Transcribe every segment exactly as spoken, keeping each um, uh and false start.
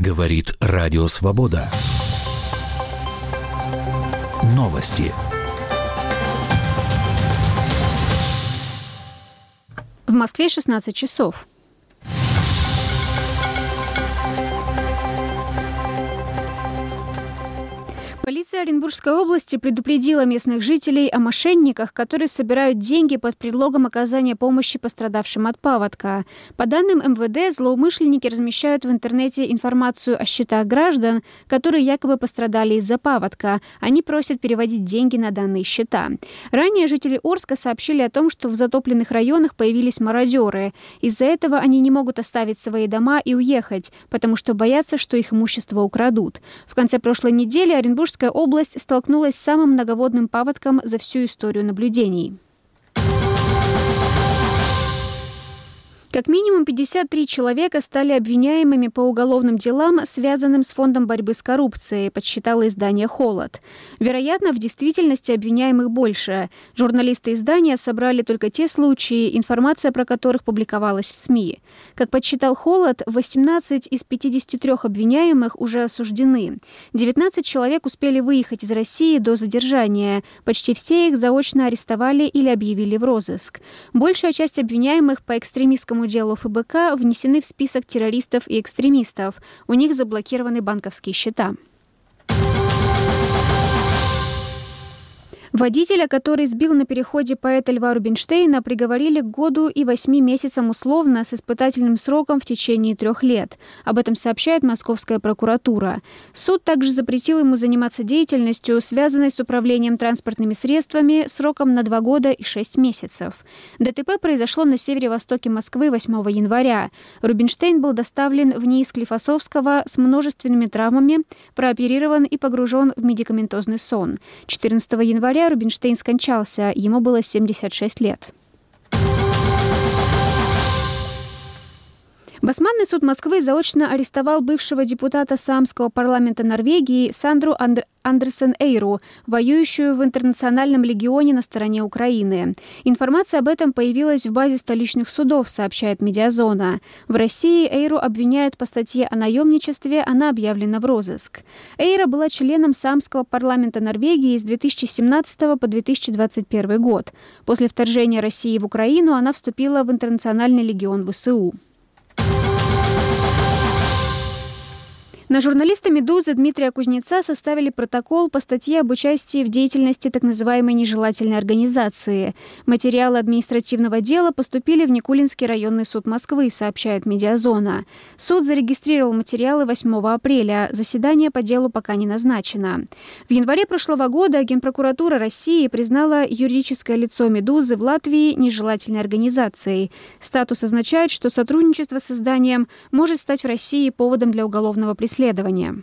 Говорит Радио Свобода. Новости. В Москве шестнадцать часов. Полиция Оренбургской области предупредила местных жителей о мошенниках, которые собирают деньги под предлогом оказания помощи пострадавшим от паводка. По данным эм вэ дэ, злоумышленники размещают в интернете информацию о счетах граждан, которые якобы пострадали из-за паводка. Они просят переводить деньги на данные счета. Ранее жители Орска сообщили о том, что в затопленных районах появились мародеры. Из-за этого они не могут оставить свои дома и уехать, потому что боятся, что их имущество украдут. В конце прошлой недели Оренбургская область столкнулась с самым многоводным паводком за всю историю наблюдений. Как минимум пятьдесят три человека стали обвиняемыми по уголовным делам, связанным с Фондом борьбы с коррупцией, подсчитало издание «Холод». Вероятно, в действительности обвиняемых больше. Журналисты издания собрали только те случаи, информация про которых публиковалась в СМИ. Как подсчитал «Холод», восемнадцать из пятидесяти трёх обвиняемых уже осуждены. девятнадцать человек успели выехать из России до задержания. Почти все их заочно арестовали или объявили в розыск. Большая часть обвиняемых по экстремистскому делу эф бэ ка внесены в список террористов и экстремистов. У них заблокированы банковские счета. Водителя, который сбил на переходе поэта Льва Рубинштейна, приговорили к году и восьми месяцам условно с испытательным сроком в течение трех лет. Об этом сообщает Московская прокуратура. Суд также запретил ему заниматься деятельностью, связанной с управлением транспортными средствами, сроком на два года и шесть месяцев. дэ тэ пэ произошло на северо-востоке Москвы восьмого января. Рубинштейн был доставлен в НИИ Склифосовского с множественными травмами, прооперирован и погружен в медикаментозный сон. четырнадцатого января Рубинштейн скончался, ему было семьдесят шесть лет. Басманный суд Москвы заочно арестовал бывшего депутата Саамского парламента Норвегии Сандру Андр... Андерсен Эйру, воюющую в Интернациональном легионе на стороне Украины. Информация об этом появилась в базе столичных судов, сообщает Медиазона. В России Эйру обвиняют по статье о наемничестве, она объявлена в розыск. Эйра была членом Саамского парламента Норвегии с две тысячи семнадцатого по две тысячи двадцать первый год. После вторжения России в Украину она вступила в Интернациональный легион вэ эс у. На журналиста «Медузы» Дмитрия Кузнеца составили протокол по статье об участии в деятельности так называемой нежелательной организации. Материалы административного дела поступили в Никулинский районный суд Москвы, сообщает Медиазона. Суд зарегистрировал материалы восьмого апреля. Заседание по делу пока не назначено. В январе прошлого года Генпрокуратура России признала юридическое лицо «Медузы» в Латвии нежелательной организацией. Статус означает, что сотрудничество с изданием может стать в России поводом для уголовного преследования. Следование.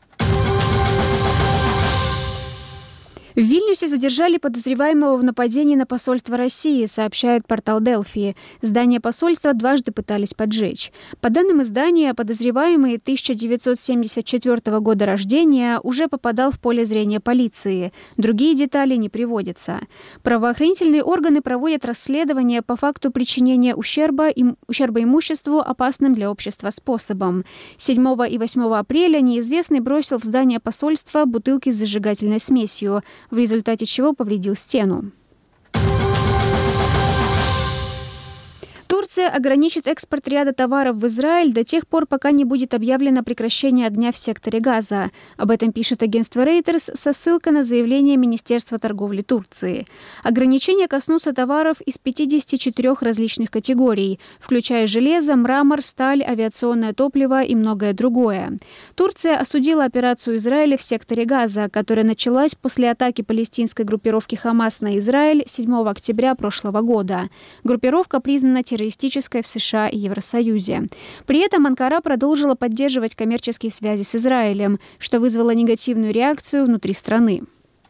В Вильнюсе задержали подозреваемого в нападении на посольство России, сообщает портал Делфи. Здание посольства дважды пытались поджечь. По данным издания, подозреваемый тысяча девятьсот семьдесят четвёртого года рождения уже попадал в поле зрения полиции. Другие детали не приводятся. Правоохранительные органы проводят расследование по факту причинения ущерба, им, ущерба имуществу опасным для общества способом. седьмого и восьмого апреля неизвестный бросил в здание посольства бутылки с зажигательной смесью, в результате чего повредил стену. Турция ограничит экспорт ряда товаров в Израиль до тех пор, пока не будет объявлено прекращение огня в секторе Газа. Об этом пишет агентство Reuters со ссылкой на заявление Министерства торговли Турции. Ограничения коснутся товаров из пятидесяти четырёх различных категорий, включая железо, мрамор, сталь, авиационное топливо и многое другое. Турция осудила операцию Израиля в секторе Газа, которая началась после атаки палестинской группировки Хамас на Израиль седьмого октября прошлого года. Группировка признана террористической в США и Евросоюзе. При этом Анкара продолжила поддерживать коммерческие связи с Израилем, что вызвало негативную реакцию внутри страны.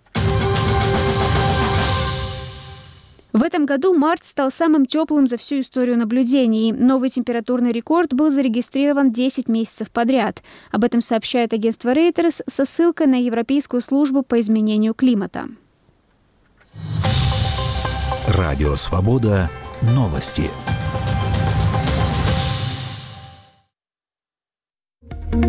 В этом году март стал самым теплым за всю историю наблюдений. Новый температурный рекорд был зарегистрирован десять месяцев подряд. Об этом сообщает агентство Reuters со ссылкой на Европейскую службу по изменению климата. Радио Свобода. Новости.